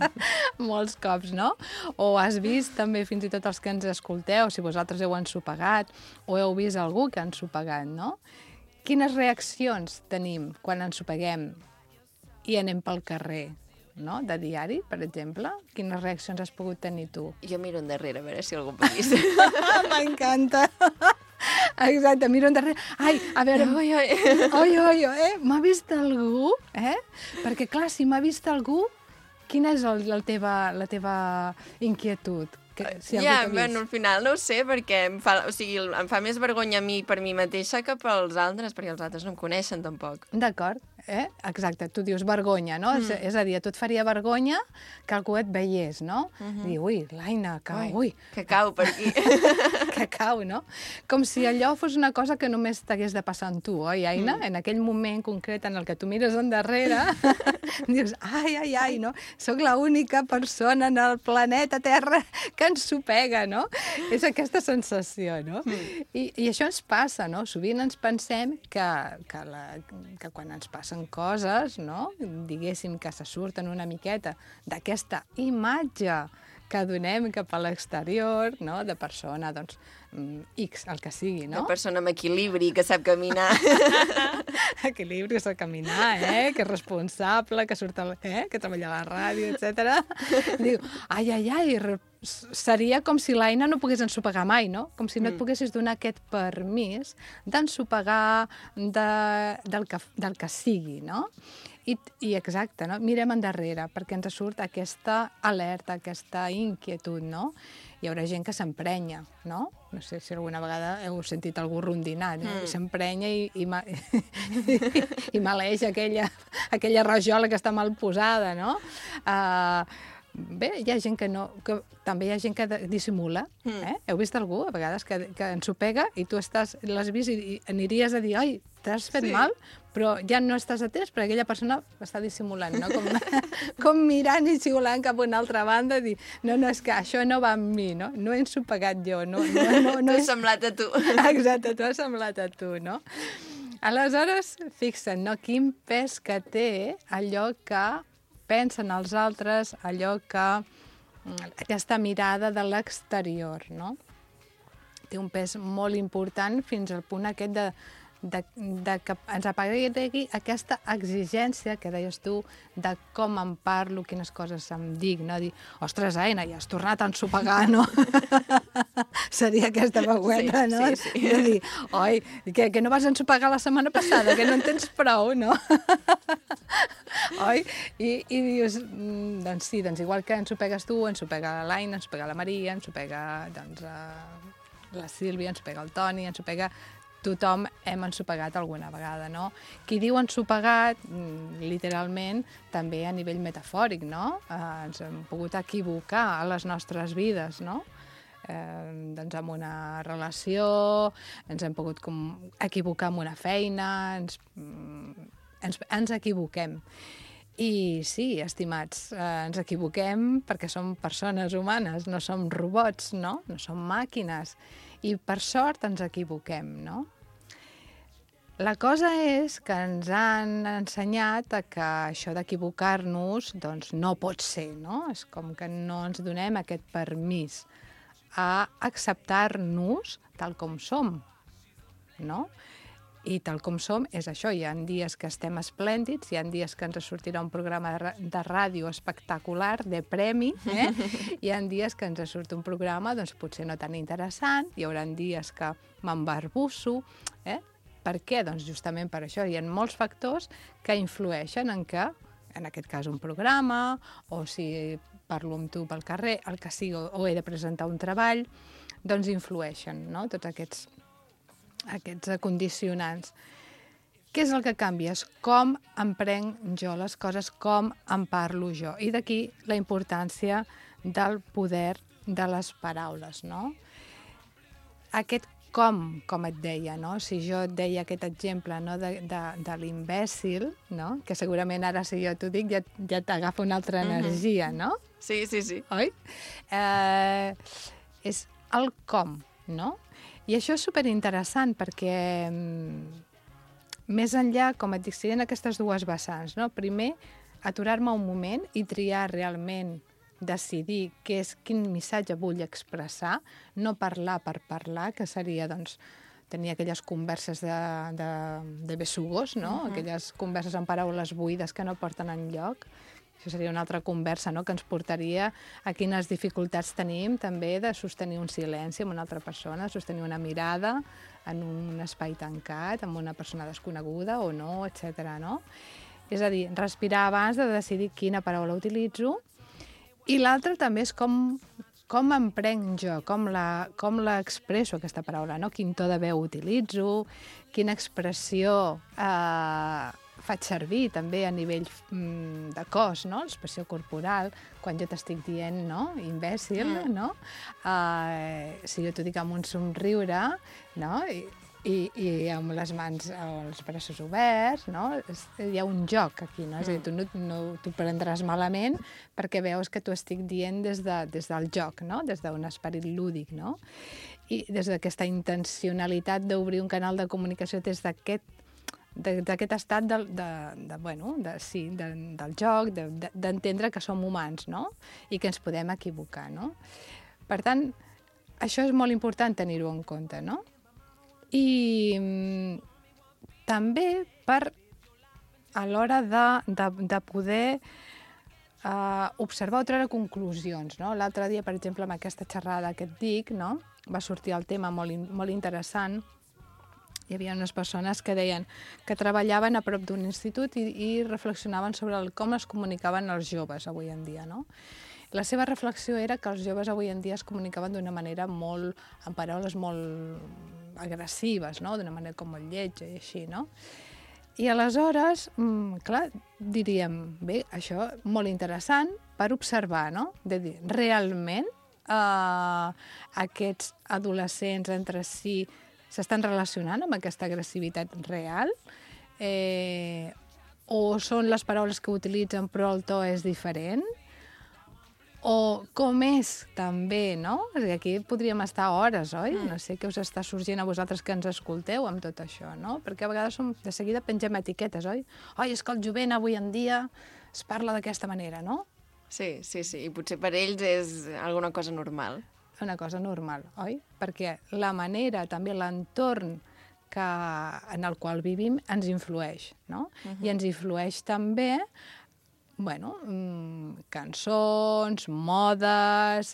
Molts cops, no? O has vist també fins i tot els que ens escolteu, si vosaltres heu ensopegat o heu vist algú que ha ensopegat, no? Quines reaccions tenim quan ensopeguem i anem pel carrer, no? De diari, per exemple? Quines reaccions has pogut tenir tu?
Jo miro endarrere, a veure si algú pot dir.
M'encanta! Exacte, miro endarrere. Ai, a veure...
Oi, oi,
oi, oi, eh? M'ha vist algú? Eh? Perquè, clar, si m'ha vist algú, quina és el, la, teva, la teva inquietud? Que, si
ja, bueno, al final no ho sé, perquè em fa, o sigui, em fa més vergonya a mi per mi mateixa que pels altres, perquè els altres no em coneixen tampoc.
D'acord, eh? Exacte, tu dius vergonya, no? Mm. És, és a dir, a tu et faria vergonya que algú et veiés, no? Mm-hmm. Dir, ui, l'Aina, cau, ui,
ui. Que cau per aquí.
Que cau, no? Com si allò fos una cosa que només t'hagués de passar amb tu, oi, Aina? Mm. En aquell moment concret en el que tu mires endarrere, dius, ai, ai, ai, no? Soc l'única persona en el planeta Terra que ensopega, no? És aquesta sensació, no? Mm. I, I això ens passa, no? Sovint ens pensem que, que, la, que quan ens passen coses, no? Diguéssim que se surten una miqueta d'aquesta imatge que donem cap a l'exterior, no? De persona, doncs, X, el que sigui, no?
De persona amb equilibri, que sap caminar.
Equilibri, que sap caminar, eh? Que és responsable, que surt al, eh? Que treballa a la ràdio, etcètera. Diu, ai, ai, ai, seria com si l'Aina no pogués ensopegar mai, no? Com si no et poguessis donar aquest permís d'ensopegar de, del, que, del que sigui, no? I, I exacte, no? Mirem endarrere, perquè ens surt aquesta alerta, aquesta inquietud, no? Hi haurà gent que s'emprenya, no? No sé si alguna vegada heu sentit algú rondinat, no? Mm. S'emprenya i, i, ma, i, i maleeix aquella, aquella rajola que està mal posada, no? Uh, Bé, hi ha gent que no... Que, també hi ha gent que dissimula. Mm. Eh? Heu vist algú, a vegades, que, que ensopega i tu estàs, l'has vist i, i aniries a dir ai, t'has fet sí. mal, però ja no estàs atès perquè aquella persona està dissimulant, no? Com, com mirant i xiulant cap a una altra banda i dir, no, no, és que això no va amb mi, no? No he ensopegat jo, no... no, no, no
T'ho he semblat a tu.
Exacte, t'ho ha semblat a tu, no? Aleshores, fixa't, no? Quin pes que té allò que pensen els altres, allò que... aquesta mirada de l'exterior, no? Té un pes molt important fins al punt aquest de, de, de que ens aparegui aquesta exigència que deies tu de com em parlo, quines coses em dic, no? Dir, ostres, Aina, ja has tornat a ensopegar, no? Seria aquesta veueta, sí, no? Sí, sí. De dir, oi, que, que no vas ensopegar la setmana passada, que no en tens prou, no? Oi? I, i dius, doncs sí, doncs igual que ensopegues tu, ensopega l'Aina, ensopega la Maria, ensopega doncs, la Sílvia, ensopega el Toni, ensopega... Tothom hem ensopegat alguna vegada, no? Qui diu ensopegat, literalment, també a nivell metafòric, no? Eh, ens hem pogut equivocar a les nostres vides, no? Eh, doncs amb una relació, ens hem pogut com, equivocar amb una feina, ens, ens, ens equivoquem. I sí, estimats, eh, ens equivoquem perquè som persones humanes, no som robots, no? No som màquines. I per sort ens equivoquem, no? La cosa és que ens han ensenyat a que això d'equivocar-nos doncs, no pot ser, no? És com que no ens donem aquest permís a acceptar-nos tal com som, no? I tal com som és això, hi ha dies que estem esplèndids, hi ha dies que ens sortirà un programa de, de ràdio espectacular, de premi, eh? Hi ha dies que ens surt un programa doncs, potser no tan interessant, hi haurà dies que m'embarbusso, eh? Per què? Doncs justament per això, hi ha molts factors que influeixen en que, en aquest cas un programa, o si parlo amb tu pel carrer, el que sigui, o he de presentar un treball, doncs influeixen, no? Tots aquests aquests condicionants. Què és el que canvia? És com em prenc jo les coses, com em parlo jo. I d'aquí la importància del poder de les paraules, no? Aquest com, com et deia, no? Si jo et deia aquest exemple, no? de, de, de l'imbècil, no? Que segurament ara si jo t'ho dic ja, ja t'agafa una altra energia, no?
Sí, sí, sí.
Oi? Eh, és el com, no? I això és superinteressant perquè més enllà, com et dic, serien aquestes dues vessants, no? Primer, aturar-me un moment i triar realment, decidir què és, quin missatge vull expressar, no parlar per parlar, que seria, doncs, tenir aquelles converses de, de, de besugos, no? Uh-huh. Aquelles converses amb paraules buides que no porten enlloc. Això seria una altra conversa, no?, que ens portaria a quines dificultats tenim també de sostenir un silenci amb una altra persona, sostenir una mirada en un espai tancat, amb una persona desconeguda o no, etcètera, no? És a dir, respirar abans de decidir quina paraula utilitzo. I l'altre també és com, com em prenc jo, com la, com la expresso aquesta paraula, no? Quin to de veu utilitzo, quina expressió eh, faig servir també a nivell mm, de cos, no? L'expressió corporal, quan jo t'estic dient, no? Imbècil, mm. no? Uh, si jo t'ho dic amb un somriure, no? I, i, i amb les mans o els braços oberts, no? És, hi ha un joc aquí, no? Mm. És a dir, tu no, no t'ho prendràs malament perquè veus que t'ho estic dient des, de, des del joc, no? Des d'un esperit lúdic, no? I des d'aquesta intencionalitat d'obrir un canal de comunicació des d'aquest d'aquest estat de, de, de, bueno, de, sí, de, del joc, d'entendre de, de, que som humans, no? I que ens podem equivocar, no? Per tant, això és molt important tenir-ho en compte, no? I mm, també per a l'hora de, de, de poder uh, observar o treure conclusions, no? L'altre dia, per exemple, amb aquesta xerrada que et dic, no? Va sortir el tema molt, molt interessant. Hi havia unes persones que deien que treballaven a prop d'un institut i, i reflexionaven sobre el, com es comunicaven els joves avui en dia, no? La seva reflexió era que els joves avui en dia es comunicaven d'una manera molt, amb paraules molt agressives, no? D'una manera com molt lletja i així, no? I aleshores, mmm, clar, diríem, bé, això molt interessant per observar, no? De dir, realment eh, aquests adolescents entre si s'estan relacionant amb aquesta agressivitat real? Eh, o són les paraules que utilitzen però el to és diferent? O com és també, no? Aquí podríem estar hores, oi? No sé què us està sorgint a vosaltres que ens escolteu amb tot això, no? Perquè a vegades som, de seguida pengem etiquetes, oi? Oi, és que el jovent avui en dia es parla d'aquesta manera, no?
Sí, sí, sí. I potser per ells és alguna cosa normal.
Una cosa normal, oi? Perquè la manera, també l'entorn que, en el qual vivim ens influeix, no? Uh-huh. I ens influeix també, bueno, mmm, cançons, modes,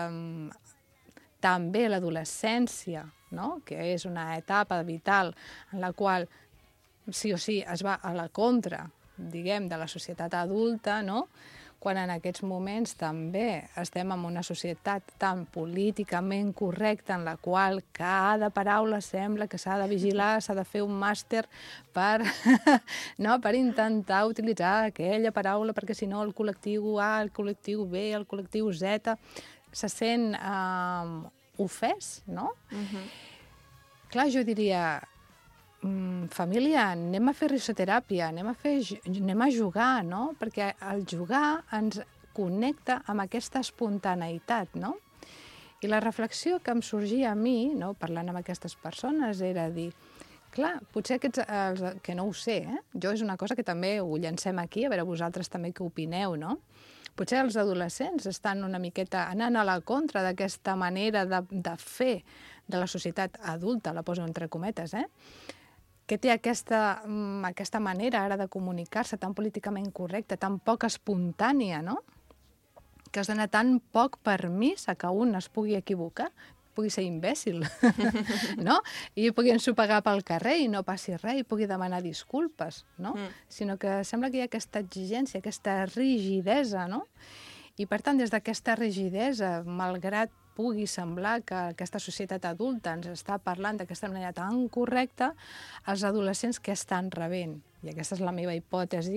eh, també l'adolescència, no? Que és una etapa vital en la qual sí o sí es va a la contra, diguem, de la societat adulta, no? Quan en aquests moments també estem en una societat tan políticament correcta en la qual cada paraula sembla que s'ha de vigilar, s'ha de fer un màster per, no, per intentar utilitzar aquella paraula, perquè si no el col·lectiu A, el col·lectiu B, el col·lectiu Z se sent eh, ofès, no? Uh-huh. Clar, jo diria, mm, família, anem a fer risoteràpia, anem a, fer, anem a jugar, no? Perquè el jugar ens connecta amb aquesta espontaneïtat, no? I la reflexió que em sorgia a mi, no, parlant amb aquestes persones, era dir, clar, potser aquests, els, que no ho sé, eh? Jo és una cosa que també ho llancem aquí, a veure vosaltres també què opineu, no? Potser els adolescents estan una miqueta anant a la contra d'aquesta manera de, de fer de la societat adulta, la poso entre cometes, eh? Que té aquesta, aquesta manera ara de comunicar-se tan políticament correcta, tan poc espontània, no? Que es dona tan poc permís a que un es pugui equivocar, pugui ser imbècil, no? I pugui ensopegar pel carrer i no passi res, i pugui demanar disculpes, no? Mm. Sinó que sembla que hi ha aquesta exigència, aquesta rigidesa, no? I, per tant, des d'aquesta rigidesa, malgrat pugui semblar que aquesta societat adulta ens està parlant d'aquesta manera tan correcta, els adolescents que estan rebent, i aquesta és la meva hipòtesi,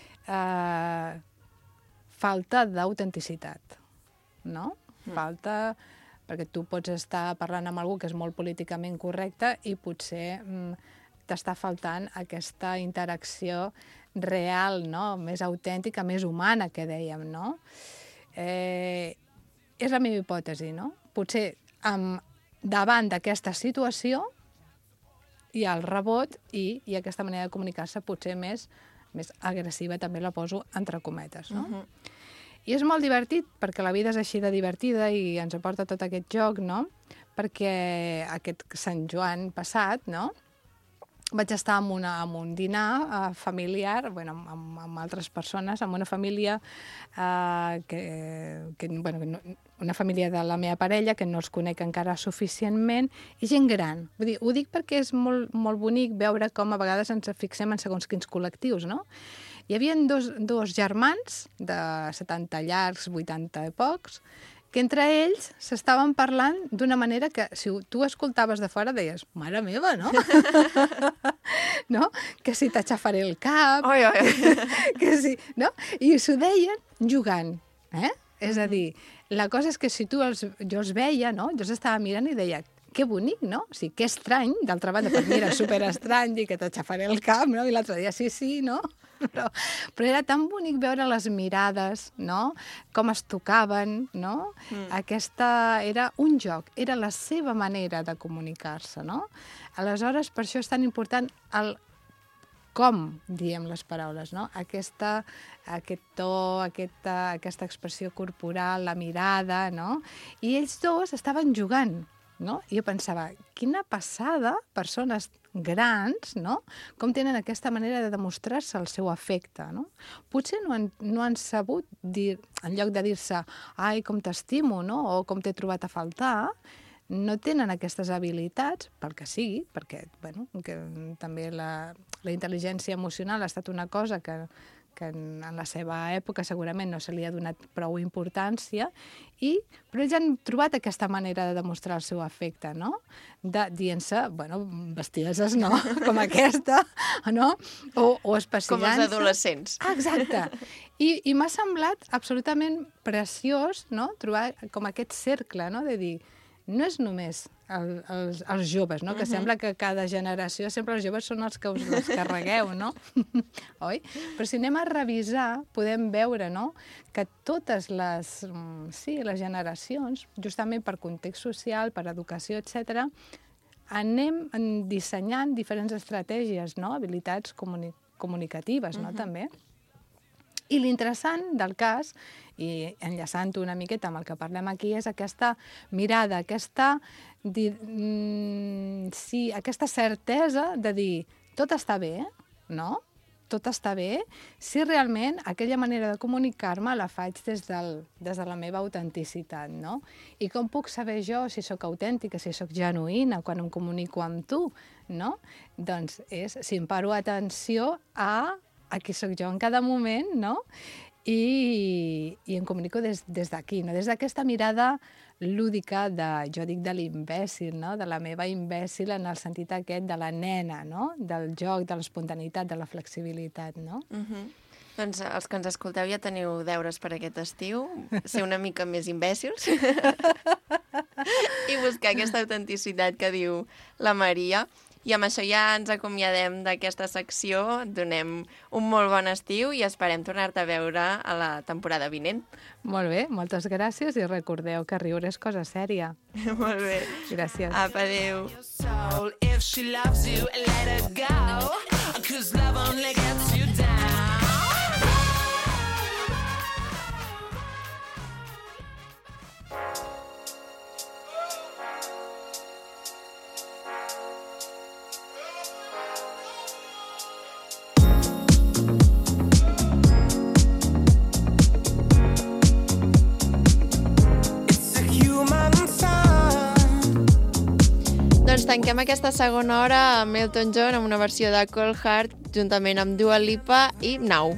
eh, falta d'autenticitat, no? Mm. Falta, perquè tu pots estar parlant amb algú que és molt políticament correcte i potser mm, t'està faltant aquesta interacció real, no? Més autèntica, més humana, que dèiem, no? Eh, és la meva hipòtesi, no? Potser amb, davant d'aquesta situació hi ha el rebot i, i aquesta manera de comunicar-se potser més més agressiva, també la poso entre cometes, no? Uh-huh. I és molt divertit, perquè la vida és així de divertida i ens aporta tot aquest joc, no? Perquè aquest Sant Joan passat, no?, vaig estar en, una, en un dinar uh, familiar, bueno, amb, amb altres persones, amb una família, uh, que, que, bueno, no, una família de la meva parella, que no els conec encara suficientment, i gent gran. Vull dir, ho dic perquè és molt, molt bonic veure com a vegades ens fixem en segons quins col·lectius, no? Hi havia dos, dos germans de setanta llargs, vuitanta i pocs, que entre ells s'estaven parlant d'una manera que, si tu escoltaves de fora, deies, mare meva, no? No? Que si t'aixafaré el cap,
oi, oi.
Que si, no? I s'ho deien jugant, eh? És a dir, la cosa és que si tu els, jo els veia, no? Jo els estava mirant i deia, que bonic, no? O sigui, que estrany, d'altra banda, per mi era superestrany i que t'aixafaré el cap, no? I l'altre dia, sí, sí, no? Però, però era tan bonic veure les mirades, no? Com es tocaven, no? Mm. Aquesta era un joc, era la seva manera de comunicar-se, no? Aleshores, per això és tan important el com diem les paraules, no? Aquesta, aquest to, aquesta, aquesta expressió corporal, la mirada, no? I ells dos estaven jugant, no? I jo pensava, quina passada, persones grans, no? Com tenen aquesta manera de demostrar-se el seu afecte, no? Potser no han, no han sabut dir, en lloc de dir-se, ai, com t'estimo, no? O com t'he trobat a faltar, no tenen aquestes habilitats, pel que sigui, perquè, bueno, que també la, la intel·ligència emocional ha estat una cosa que, que en, en la seva època segurament no se li ha donat prou importància, i, però ells han trobat aquesta manera de demostrar el seu afecte, no? De, dient-se, bueno, bestieses, no? Com aquesta, no? O, o especigant-se.
Com els adolescents.
Ah, exacte. I, i m'ha semblat absolutament preciós, no?, trobar com aquest cercle, no?, de dir, no és només el, els, els joves, no? Que uh-huh. sembla que cada generació, sempre els joves són els que us els carregueu, no? Oi? Però si anem a revisar, podem veure, no?, que totes les, sí, les generacions, justament per context social, per educació, etcètera, anem dissenyant diferents estratègies, no?, habilitats comuni- comunicatives, no?, uh-huh. també. I l'interessant del cas, i enllaçant una miqueta amb el que parlem aquí, és aquesta mirada, aquesta, di, mm, sí, aquesta certesa de dir tot està bé, no? Tot està bé, si realment aquella manera de comunicar-me la faig des, del, des de la meva autenticitat, no? I com puc saber jo si sóc autèntica, si sóc genuïna quan em comunico amb tu, no? Doncs és si em paro atenció a aquí sóc jo en cada moment, no? I, i em comunico des, des d'aquí, no? Des d'aquesta mirada lúdica de, jo dic de l'imbècil, no? De la meva imbècil en el sentit aquest de la nena, no? Del joc, de l'espontaneïtat, de la flexibilitat, no?
Uh-huh. Doncs els que ens escolteu ja teniu deures per aquest estiu, ser una mica més imbècils i buscar aquesta autenticitat que diu la Maria. I amb això ja ens acomiadem d'aquesta secció, donem un molt bon estiu i esperem tornar-te a veure a la temporada vinent.
Molt bé, moltes gràcies i recordeu que riure és cosa sèria.
Molt bé.
Gràcies.
Apa, adéu.
If she loves you, let her go, 'cause love only gets you down.
Doncs tanquem aquesta segona hora amb Elton John amb una versió de Cold Heart juntament amb Dua Lipa i Now.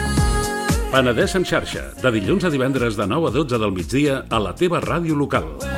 Penedès en xarxa, de dilluns a divendres de nou a dotze del migdia a la teva ràdio local.